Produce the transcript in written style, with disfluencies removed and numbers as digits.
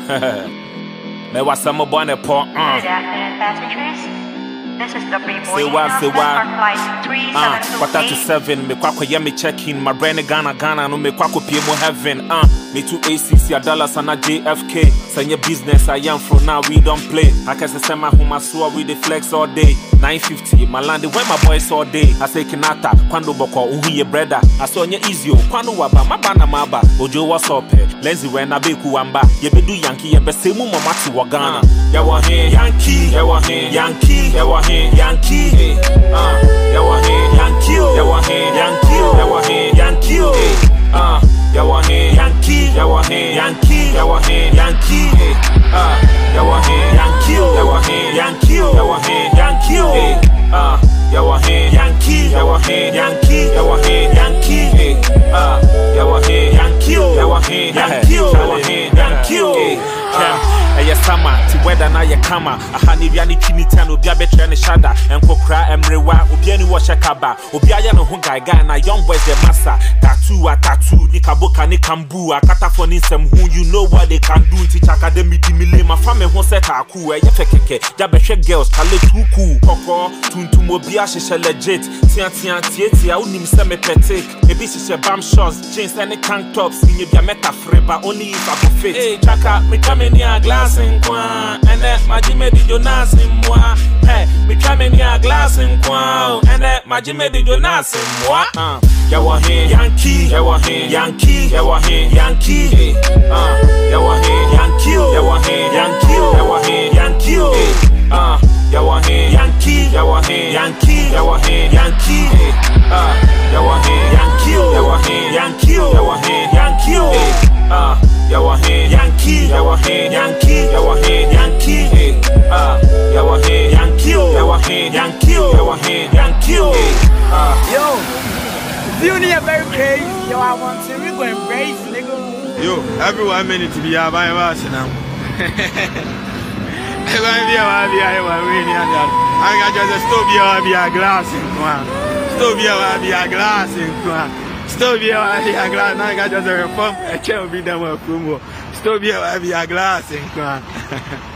Me was some born a pot. This is the Say what? Quarter to 7, me kwako yeah me check-in. My brain Ghana, no me kwako PM heaven. Me to ACC, a dollars and a JFK. Send your business, I am from now, we don't play. I can say my home, I saw we the flex all day. 950, my land, when my boys all day. I say Kinata, Kwando Boko, Uhi brother. I saw you easy, Kwando Waba, Mabana Maba, Ojo was up, Lenzi when I be Kuamba. You be do Yankee, you be say Mumma Matu Wagana. Yawa here, Yankee, Yawa here, Yankee, Yawa here, Yankee, Yawa here, Yankee, Yawa here, Yankee, Yawa here, Yankee, Yawa here, Yankee, Yawa here, Yankee, Yawa here, Yankee, Yawa here, Yankee, Yawa here, Yankee, Yawa here, Yankee, Yawa here, Yankee, Yawa here, Yankee, Yawa here, Yankee, Yawa here, Yankee, Yawa here, Yankee, Yawa here, Yankee. Yes, summer, to weather now your camera. A honey biani chinitan, Ubia betra and shada, and Kokra and Rewa, Ubiani Washakaba, Ubiaya no Hungai guy, and a young boys the massa. Tattoo, Nikaboka, Nikambu, a cataphonin, some who you know what they can do. Teach academy, Dimile, my family who set a cool, a Yafeke, Jabeshe girls, Kale Tuku, Koko, Tuntumobia, she shall legit, Tian, I wouldn't even send me petic. Maybe she's a bam shots, jeans, and tank tops, in your metaphor, but only if I go fit. Hey, Chaka, me coming near glass and quan, and that my Jimmy did you nas in moi. Hey, me coming near glass and quan, and that my Jimmy did you nas in moi. Yawa here, Yankee, Yawa here, Yankee, Yawa here, Yankee, Yawa here, Yankee, Yawa here, Yankee, Yawa here, Yankee, Yawa here, Yankee, Yawa here, Yankee, Yawa here, Yankee, Yawa here, Yankee, Yawa here, Yankee, Yawa here, Yankee, Yawa here, Yankee, Yawa here, Yankee, Yawa here, Yankee, Yawa here, Yankee, Yawa here, Yankee, Yawa here, Yankee. Yo, you need a very crazy. Yo, I want to we go embrace, nigga. Yo, every 1 minute to be a by us now. I got just a stove be a glass in one. Stove be a glass in one. Stove be a glass. I got just a reform. I can't be done with Fumo. Stove be a glass in one.